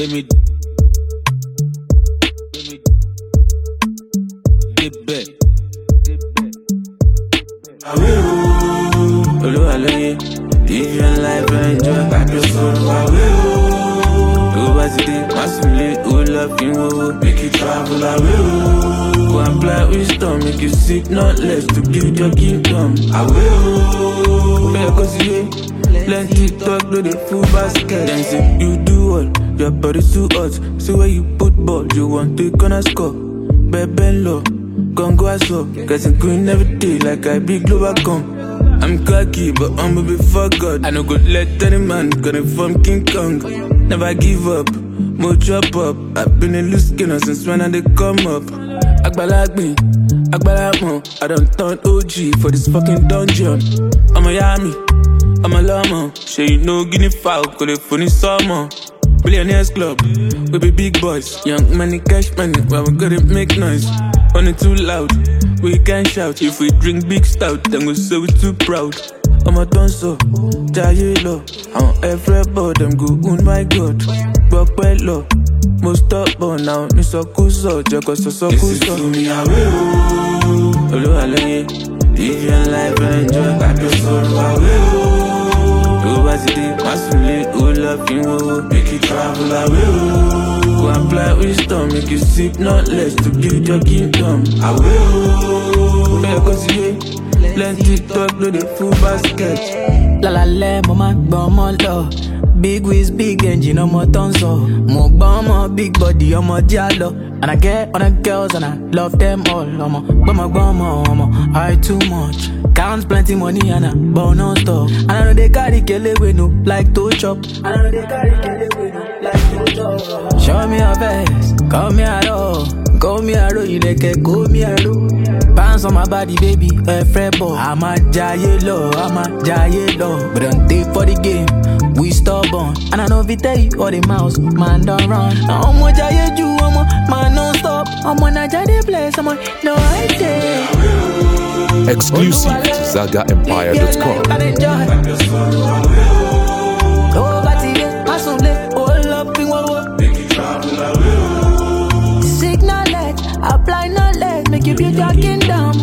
me get back. I will. Olúwa lóye, live your life and enjoy. Grab your soul, I will. Go back today, massively, who love you, make you travel, I will. Go and apply wisdom, make you seek not less to build your kingdom, I will. Because you learn to talk to the full basket. Then say you do all, your body's too hot. See where you put ball, you want to gonna score. Baby low, gon' go as up. Getting green every day like I be global come. I'm cocky, but humble before God. I no go let any man gonna form King Kong. Never give up, more chop up. I've been a loose skinner since when I they come up. Agbalak me, Agbalak mo. I don't turn OG for this fucking dungeon. I'm a yummy, I'm a llama. Sure you know guinea fowl, call it funny summer. Billionaires club, we be big boys. Young money, cash money, well we gotta make noise. On it too loud, we can shout. If we drink big stout, then we say we too proud. I'm a dancer, Jaye low. I'm everybody, them go, oh my God. Walk well low, most stubborn now. Ni so kuso, joko so kuso. Listen to me, I will. Olúwa lóye, live your life and enjoy. Grab your soul, I will. Go back today, massively, who love you, make you travel, I will. Go and apply wisdom, make you seek not less to build your kingdom, I will. Because you learn to talk to the full basket. La la la, mama, mama, love. Big whiz, big engine, I'm a tonso. More bomber, big body, I'm a diallo. And I get on the girls and I love them all. I'm a high too much. Counts plenty money and I burn non stop. And I know they carry kele we no like to chop. And I know they carry kele we no like to chop. Show me your face, call me a roll. Call me a roll, you like a call me a roll. Bounce on my body, baby, a fret ball. I'm a giant low, but don't take for the game. We stubborn, and I know if you tell you all the mouse, man don't run. I'm a giant you, I'm a man non stop. I'm on a giant place, I'm on no idea. Exclusive to ZagaEmpire.com. Seek knowledge, apply knowledge, make you build your kingdom.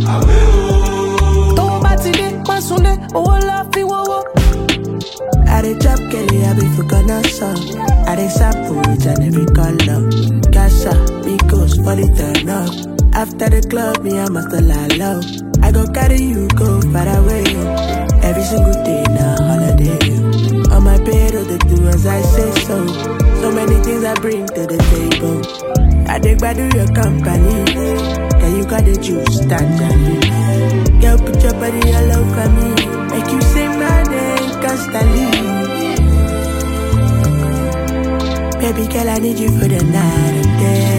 I dey drop Kelly, I be for gonna song. I dey sample it and every color. Casa, Migos, for the turn up. After the club, me I must lie low. I go carry you, go far away. Every single day, now holiday. On my bed, they do as I say so. So many things I bring to the table. I dig by your company. Then you got the juice, tangerine. Girl, put your body all over me. Make you sing my name constantly. Baby girl, I need you for the night and day.